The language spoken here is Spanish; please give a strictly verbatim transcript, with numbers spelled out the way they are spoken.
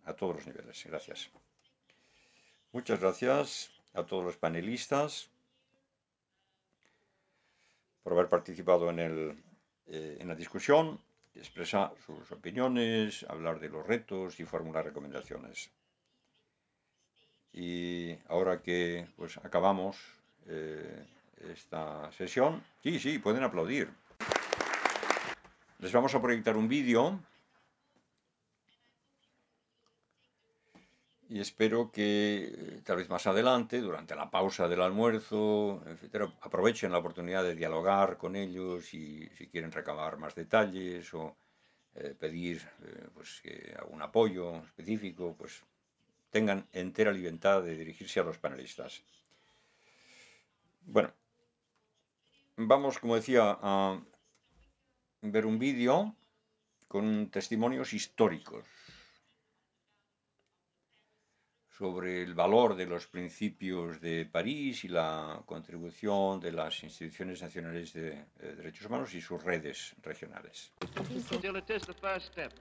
a todos los niveles. Gracias. Muchas gracias a todos los panelistas por haber participado en, el, eh, en la discusión, expresar sus opiniones, hablar de los retos y formular recomendaciones. Y ahora que pues acabamos eh, esta sesión, sí, sí, pueden aplaudir. Les vamos a proyectar un vídeo y espero que tal vez más adelante, durante la pausa del almuerzo, etcétera, aprovechen la oportunidad de dialogar con ellos y si quieren recabar más detalles o eh, pedir eh, pues, que algún apoyo específico, pues tengan entera libertad de dirigirse a los panelistas. Bueno, vamos, como decía, a ver un vídeo con testimonios históricos sobre el valor de los principios de París y la contribución de las instituciones nacionales de eh, derechos humanos y sus redes regionales. Still, it is the first step.